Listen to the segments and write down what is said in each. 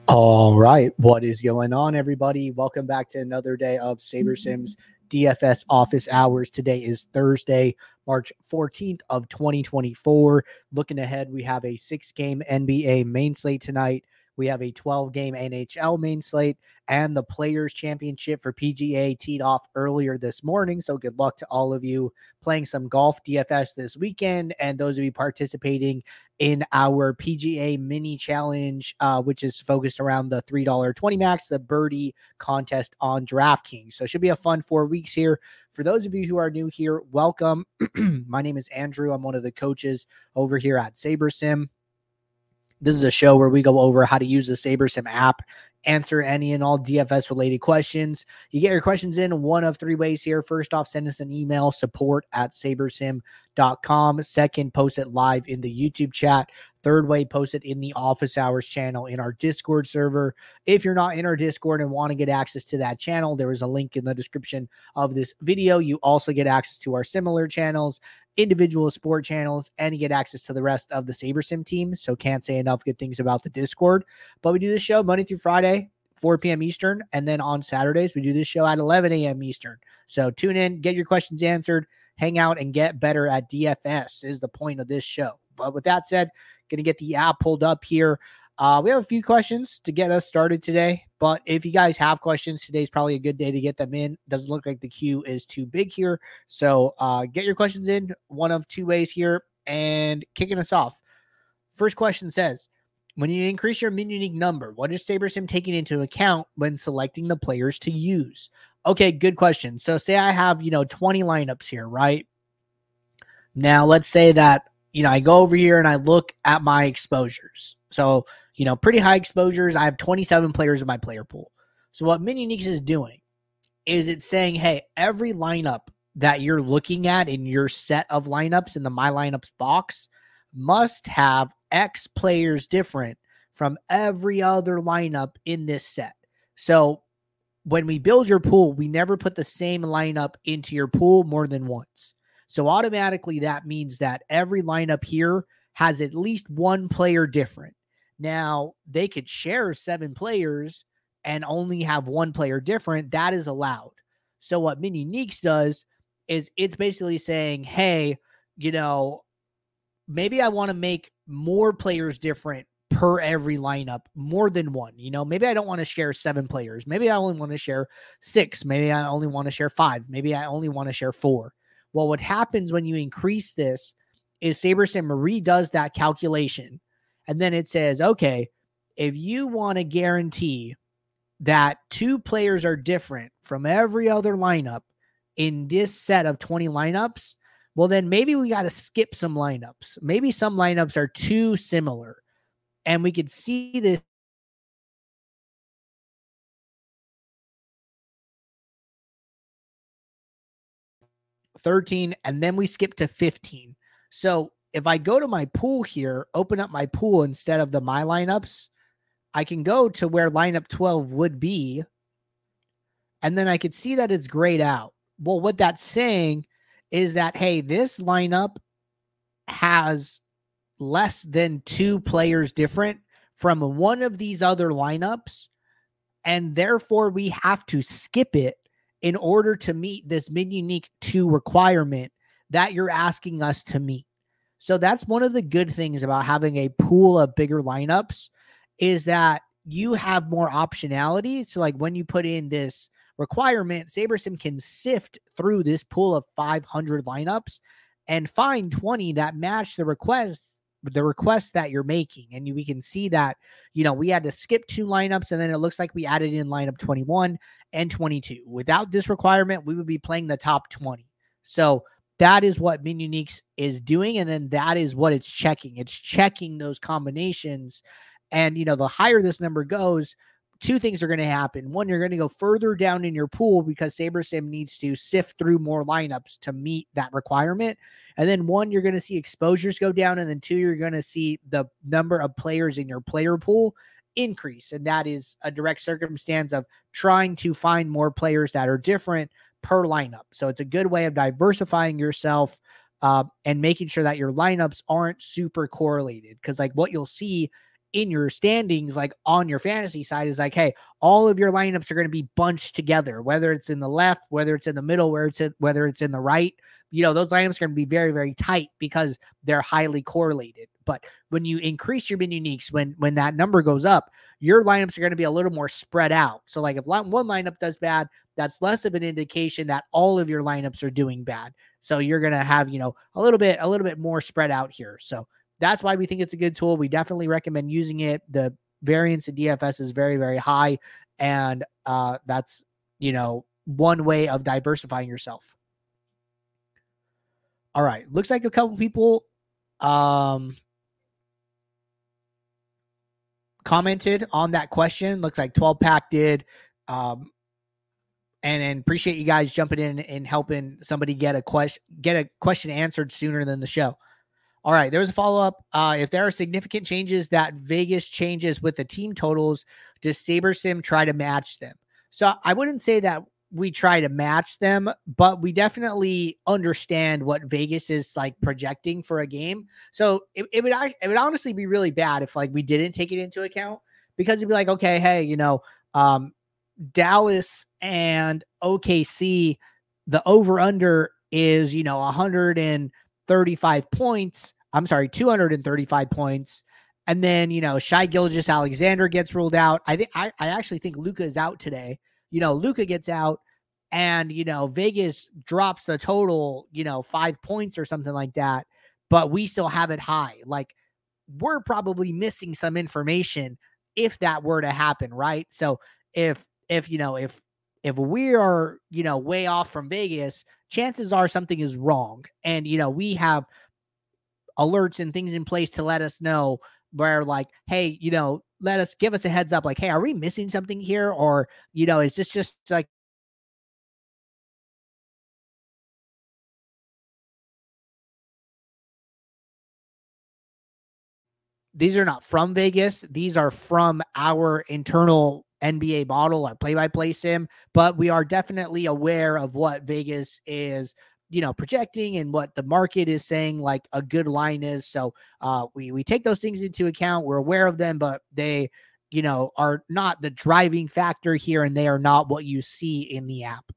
All right. What is going on, everybody? Welcome back to another day of SaberSims DFS office hours. Today is Thursday, March 14th of 2024. Looking ahead, we have a 6-game NBA main slate tonight. We have a 12-game NHL main slate, and the Players Championship for PGA teed off earlier this morning. So good luck to all of you playing some golf DFS this weekend, and those of you participating in our PGA mini challenge, which is focused around the $3.20 max, the birdie contest on DraftKings. So it should be a fun 4 weeks here. For those of you who are new here, welcome. My name is Andrew. I'm one of the coaches over here at SaberSim. This is a show where we go over how to use the SaberSim app, answer any and all DFS related questions. You get your questions in one of 3 ways here. First off, send us an email, support@sabersim.com. Second, post it live in the YouTube chat. Third way, post it in the office hours channel in our Discord server. If you're not in our Discord and want to get access to that channel, there is a link in the description of this video. You also get access to our similar channels, individual sport channels, and you get access to the rest of the SaberSim team. So can't say enough good things about the Discord. But we do this show Monday through Friday, 4 p.m. Eastern. And then on Saturdays, we do this show at 11 a.m. Eastern. So tune in, get your questions answered, hang out, and get better at DFS is the point of this show. But with that said, going to get the app pulled up here. We have a few questions to get us started today, but if you guys have questions, today's probably a good day to get them in. Doesn't look like the queue is too big here. So get your questions in one of 2 ways here, and kicking us off. First question says, when you increase your min unique number, what is SaberSim taking into account when selecting the players to use? Okay, good question. So say I have, 20 lineups here, right? Now let's say that, I go over here and I look at my exposures. So, pretty high exposures. I have 27 players in my player pool. So what Min Uniques is doing is it's saying, hey, every lineup that you're looking at in your set of lineups in the My Lineups box must have X players different from every other lineup in this set. So when we build your pool, we never put the same lineup into your pool more than once. So automatically that means that every lineup here has at least one player different. Now, they could share 7 players and only have one player different. That is allowed. So what Min Uniques does is it's basically saying, hey, maybe I want to make more players different per every lineup, more than one. Maybe I don't want to share 7 players. Maybe I only want to share 6. Maybe I only want to share 5. Maybe I only want to share 4. Well, what happens when you increase this is SaberSim redoes that calculation. And then it says, okay, if you want to guarantee that 2 players are different from every other lineup in this set of 20 lineups, well, then maybe we got to skip some lineups. Maybe some lineups are too similar. And we could see this 13, and then we skip to 15. So if I go to my pool here, open up my pool instead of the My Lineups, I can go to where lineup 12 would be, and then I could see that it's grayed out. Well, what that's saying is that, hey, this lineup has less than 2 players different from one of these other lineups, and therefore we have to skip it in order to meet this Min Unique 2 requirement that you're asking us to meet. So that's one of the good things about having a pool of bigger lineups is that you have more optionality. So like when you put in this requirement, SaberSim can sift through this pool of 500 lineups and find 20 that match the requests that you're making. And we can see that, we had to skip 2 lineups, and then it looks like we added in lineup 21 and 22. Without this requirement, we would be playing the top 20. So that is what Min Uniques is doing. And then that is what it's checking. It's checking those combinations. And, the higher this number goes, 2 things are going to happen. One, you're going to go further down in your pool because SaberSim needs to sift through more lineups to meet that requirement. And then 1, you're going to see exposures go down. And then 2, you're going to see the number of players in your player pool increase. And that is a direct circumstance of trying to find more players that are different per lineup. So it's a good way of diversifying yourself and making sure that your lineups aren't super correlated. Because like what you'll see in your standings, like on your fantasy side, is like, hey, all of your lineups are going to be bunched together, whether it's in the left, whether it's in the middle, whether it's in the right. Those lineups are going to be very, very tight because they're highly correlated. But when you increase your min uniques, when that number goes up, your lineups are going to be a little more spread out. So like if one lineup does bad, that's less of an indication that all of your lineups are doing bad. So you're going to have, a little bit more spread out here. So that's why we think it's a good tool. We definitely recommend using it. The variance in DFS is very, very high. And that's, one way of diversifying yourself. All right. Looks like a couple people commented on that question. Looks like 12 Pack did. And appreciate you guys jumping in and helping somebody get a question answered sooner than the show. All right, there was a follow-up. If there are significant changes that Vegas changes with the team totals, does SaberSim try to match them? So I wouldn't say that we try to match them, but we definitely understand what Vegas is like projecting for a game. So it would honestly be really bad if like we didn't take it into account, because it'd be like, okay, hey, Dallas and OKC, the over-under is, 135 points. I'm sorry, 235 points. And then, Shai Gilgeous-Alexander gets ruled out. I actually think Luka is out today. Luka gets out and, Vegas drops the total, 5 points or something like that, but we still have it high. Like, we're probably missing some information if that were to happen, right? So if we are, way off from Vegas, chances are something is wrong. And, we have alerts and things in place to let us know where like, hey, give us a heads up. Like, hey, are we missing something here? Or, is this just like, these are not from Vegas. These are from our internal NBA model, our play-by-play sim, but we are definitely aware of what Vegas is, projecting and what the market is saying like a good line is. So we take those things into account. We're aware of them, but they, are not the driving factor here, and they are not what you see in the app.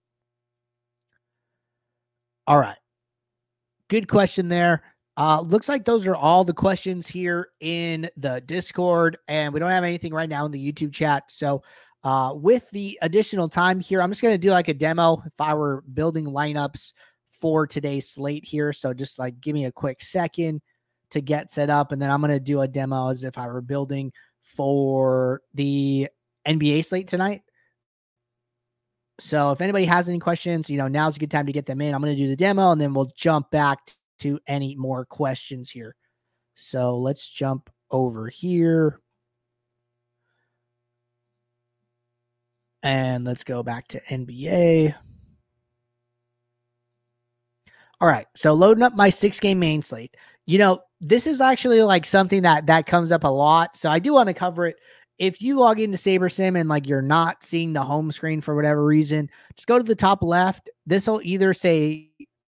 All right. Good question there. Looks like those are all the questions here in the Discord, and we don't have anything right now in the YouTube chat. So with the additional time here, I'm just going to do like a demo if I were building lineups for today's slate here. So just like give me a quick second to get set up, and then I'm going to do a demo as if I were building for the NBA slate tonight. So if anybody has any questions, now's a good time to get them in. I'm going to do the demo, and then we'll jump back to any more questions here. So let's jump over here. And let's go back to NBA. All right. So loading up my 6-game main slate. This is actually like something that comes up a lot. So I do want to cover it. If you log into SaberSim and like you're not seeing the home screen for whatever reason, just go to the top left. This will either say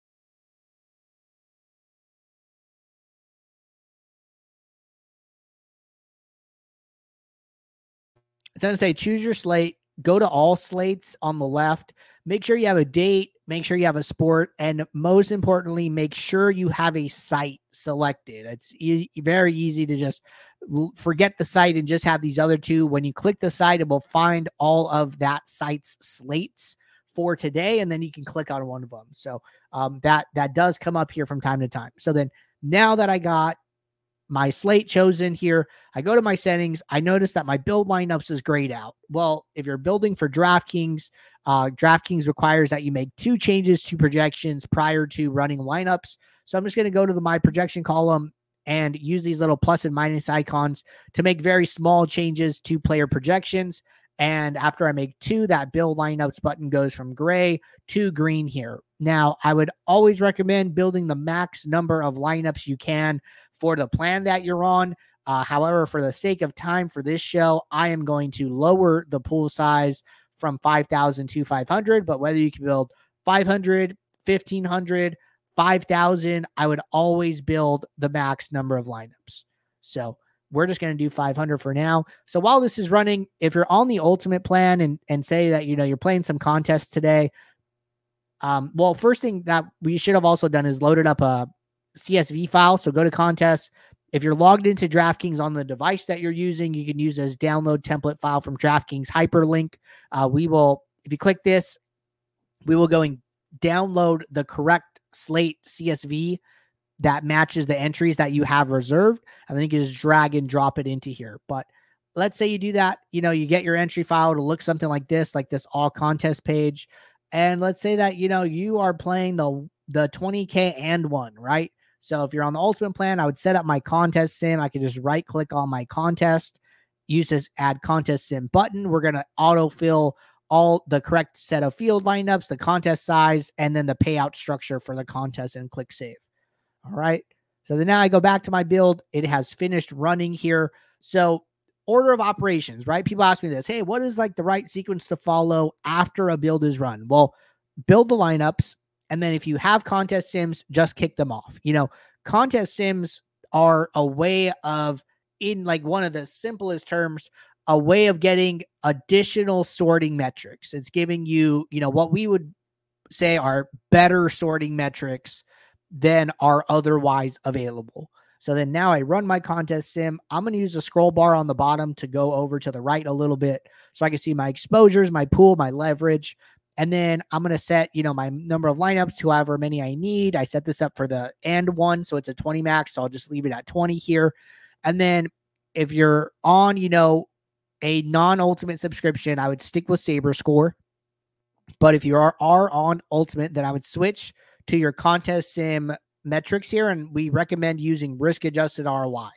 it's going to say choose your slate, go to all slates on the left, make sure you have a date, make sure you have a sport, and most importantly, make sure you have a site selected. It's very easy to just forget the site and just have these other two. When you click the site, it will find all of that site's slates for today, and then you can click on one of them. So that does come up here from time to time. So then now that I got my slate chosen here, I go to my settings. I notice that my build lineups is grayed out. Well, if you're building for DraftKings, DraftKings requires that you make 2 changes to projections prior to running lineups. So I'm just going to go to my projection column and use these little plus and minus icons to make very small changes to player projections. And after I make 2, that build lineups button goes from gray to green here. Now, I would always recommend building the max number of lineups you can for the plan that you're on. However, for the sake of time for this show, I am going to lower the pool size from 5,000 to 500, but whether you can build 500, 1,500, 5,000, I would always build the max number of lineups. So we're just going to do 500 for now. So while this is running, if you're on the ultimate plan and say that, you're playing some contests today, well, first thing that we should have also done is loaded up a CSV file. So go to contests. If you're logged into DraftKings on the device that you're using, you can use as download template file from DraftKings hyperlink. If you click this, we will go and download the correct slate CSV that matches the entries that you have reserved. And then you can just drag and drop it into here. But let's say you do that, you get your entry file to look something like this all contest page. And let's say that, you are playing the 20K and one, right? So if you're on the ultimate plan, I would set up my contest sim. I could just right click on my contest, use this add contest sim button. We're going to autofill all the correct set of field lineups, the contest size, and then the payout structure for the contest, and click save. All right. So then now I go back to my build. It has finished running here. So order of operations, right? People ask me this, hey, what is like the right sequence to follow after a build is run? Well, build the lineups. And then if you have contest sims, just kick them off. Contest sims are a way of, in like one of the simplest terms, a way of getting additional sorting metrics. It's giving you, what we would say are better sorting metrics than are otherwise available. So then now I run my contest sim. I'm going to use the scroll bar on the bottom to go over to the right a little bit so I can see my exposures, my pool, my leverage. And then I'm going to set, my number of lineups to however many I need. I set this up for the and one, so it's a 20 max. So I'll just leave it at 20 here. And then if you're on, a non-ultimate subscription, I would stick with Saber Score. But if you are on ultimate, then I would switch to your contest sim metrics here. And we recommend using risk-adjusted ROI.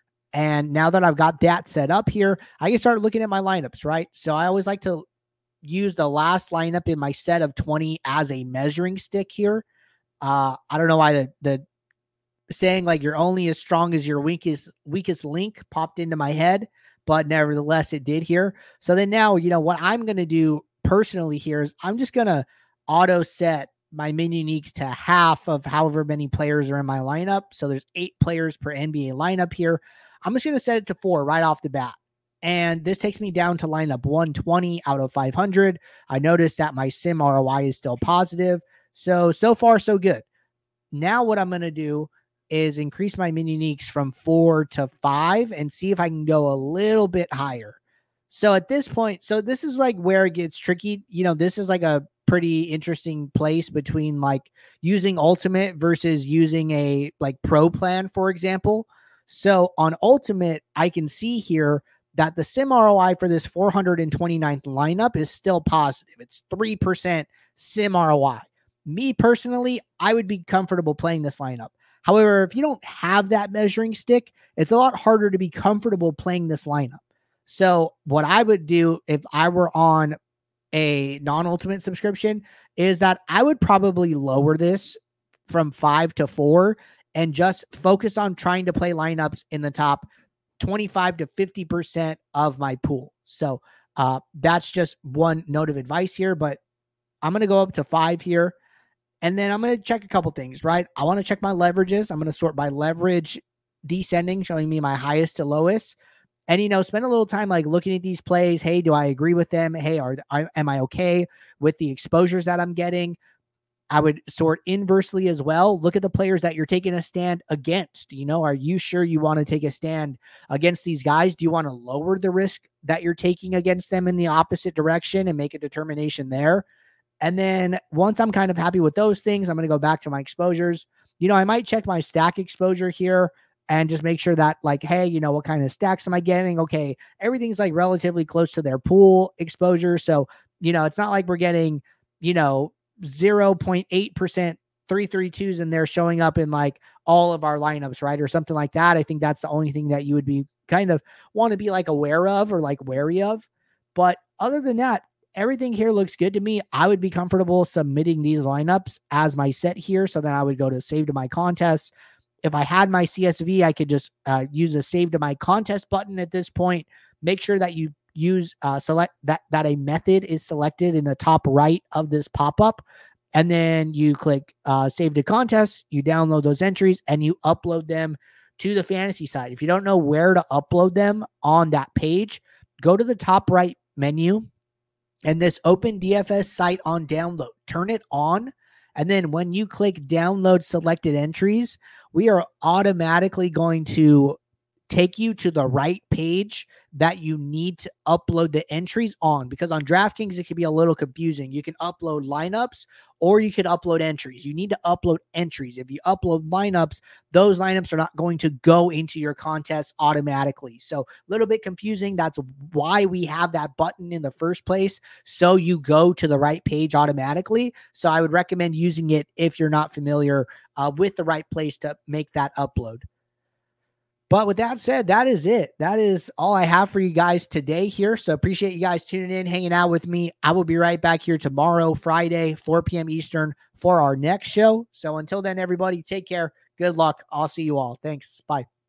And now that I've got that set up here, I can start looking at my lineups, right? So I always like to use the last lineup in my set of 20 as a measuring stick here. I don't know why the saying like you're only as strong as your weakest link popped into my head, but nevertheless it did here. So then now, what I'm going to do personally here is I'm just going to auto set my min uniques to half of however many players are in my lineup. So there's 8 players per NBA lineup here. I'm just going to set it to 4 right off the bat. And this takes me down to lineup 120 out of 500. I noticed that my sim ROI is still positive. So far, so good. Now what I'm going to do is increase my min uniques from 4 to 5 and see if I can go a little bit higher. So at this point, so this is like where it gets tricky. This is like a pretty interesting place between like using ultimate versus using a like pro plan, for example. So on ultimate, I can see here that the sim ROI for this 429th lineup is still positive. It's 3% sim ROI. Me personally, I would be comfortable playing this lineup. However, if you don't have that measuring stick, it's a lot harder to be comfortable playing this lineup. So what I would do if I were on a non-ultimate subscription is that I would probably lower this from 5 to 4 and just focus on trying to play lineups in the top 25 to 50% of my pool. So that's just one note of advice here, but I'm going to go up to 5 here. And then I'm going to check a couple things, right? I want to check my leverages. I'm going to sort by leverage descending, showing me my highest to lowest. And, spend a little time like looking at these plays. Hey, do I agree with them? Hey, am I okay with the exposures that I'm getting? I would sort inversely as well. Look at the players that you're taking a stand against. Are you sure you want to take a stand against these guys? Do you want to lower the risk that you're taking against them in the opposite direction and make a determination there? And then once I'm kind of happy with those things, I'm going to go back to my exposures. I might check my stack exposure here and just make sure that like, hey, what kind of stacks am I getting? Okay, everything's like relatively close to their pool exposure. So, it's not like we're getting, 0.8% 332s and they're showing up in like all of our lineups, right? Or something like that. I think that's the only thing that you would be kind of want to be like aware of or like wary of. But other than that, everything here looks good to me. I would be comfortable submitting these lineups as my set here. So then I would go to save to my contest. If I had my CSV, I could just use a save to my contest button at this point. Make sure that you use select that a method is selected in the top right of this pop-up. And then you click save to contest, you download those entries and you upload them to the fantasy site. If you don't know where to upload them on that page, go to the top right menu and this Open DFS site on download. Turn it on. And then when you click download selected entries, we are automatically going to take you to the right page that you need to upload the entries on, because on DraftKings, it can be a little confusing. You can upload lineups or you could upload entries. You need to upload entries. If you upload lineups, those lineups are not going to go into your contest automatically. So a little bit confusing. That's why we have that button in the first place. So you go to the right page automatically. So I would recommend using it if you're not familiar with the right place to make that upload. But with that said, that is it. That is all I have for you guys today here. So appreciate you guys tuning in, hanging out with me. I will be right back here tomorrow, Friday, 4 p.m. Eastern for our next show. So until then, everybody, take care. Good luck. I'll see you all. Thanks. Bye.